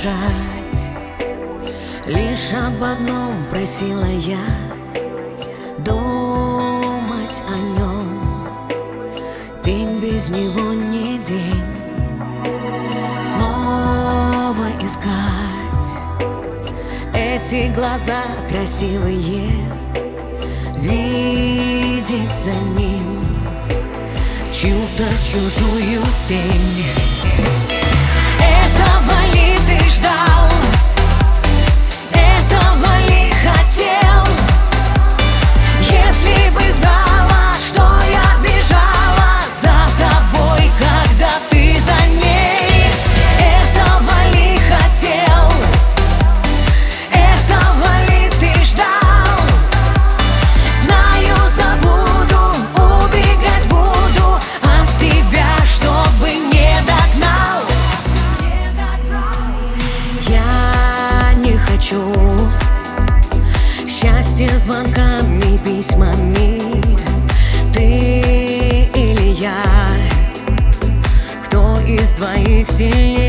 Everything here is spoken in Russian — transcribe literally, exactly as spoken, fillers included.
бежать. Лишь об одном просила я — думать о нем. День без него не день. Снова искать эти глаза красивые, видеть за ним чью-то чужую тень. Этого ли ты ждал? Этого ли хотел? Если бы знала, что я бежала за тобой, когда ты за ней. Этого ли хотел? Этого ли ты ждал? Знаю, забуду, убегать буду от тебя, чтобы не догнал. Я не хочу счастья звонками, письмами. Ты или я? Кто из двоих сильнее?